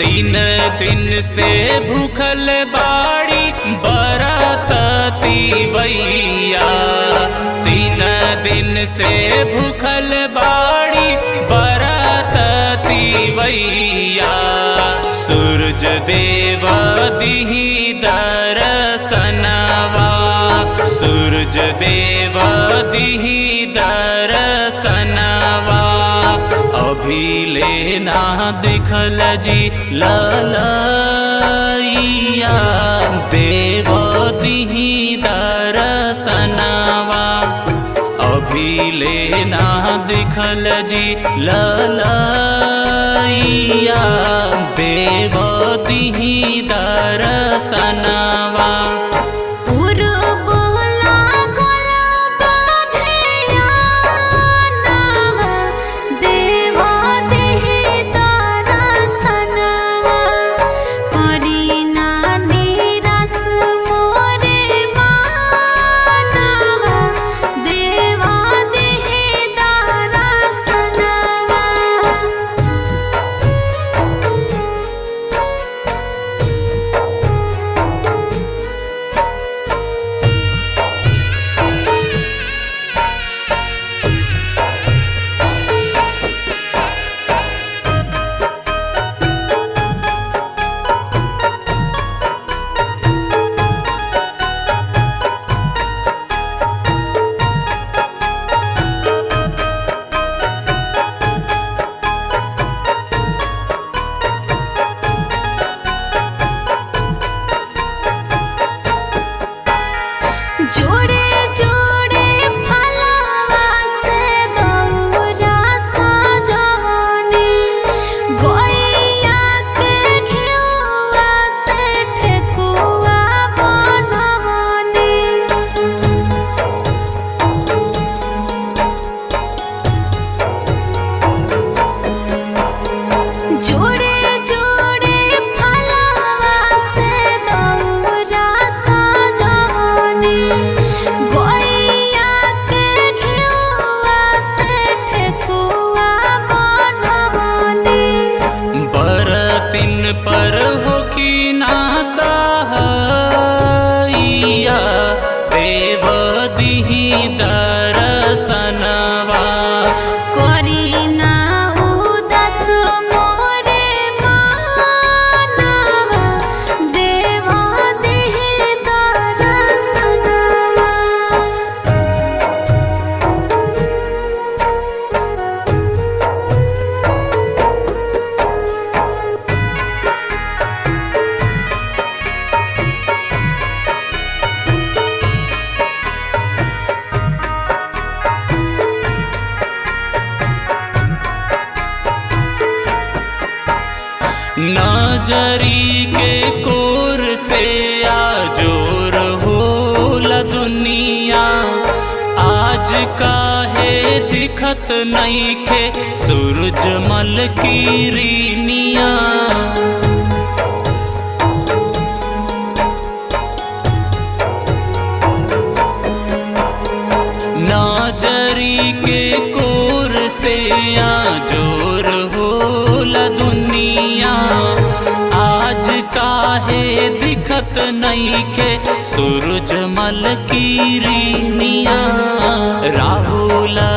तीन दिन से भूखल बाड़ी बरतती वैया। तीन दिन से भूखल बाड़ी बरतती वैया। सूरज देव दिहि दर्शनवा, सूरज देव दिहि दर्शनवा। अभी लेना दिखल जी ललैया, देव दिहि दर्शनवा। अभी लेना दिखल जी ललैया, देव दिहि दर्शनवा। जोड़े जोड़े फलवा से दौरा सजवनी, गैया के घिउवा से ठेकुआ बनवनी। जोड़े जोड़े फलवा से दौरा सजवनी, गैया के घिउवा से ठेकुआ बनवनी। बरतिन पर होखी ना सहाइया, देव दिहि दर्शनवा। करी ना उदास मोरे मानवा, देव दिहि दर्शनवा। नजरी के कोर से आजोर होला दुनिया। आज काहे दिखत नइखे सूरजमल की रीनिया। नजरी के कोर से आजोर होला दुनिया। आज काहे दिखत नइखे सूरजमल की रीनिया। राहुल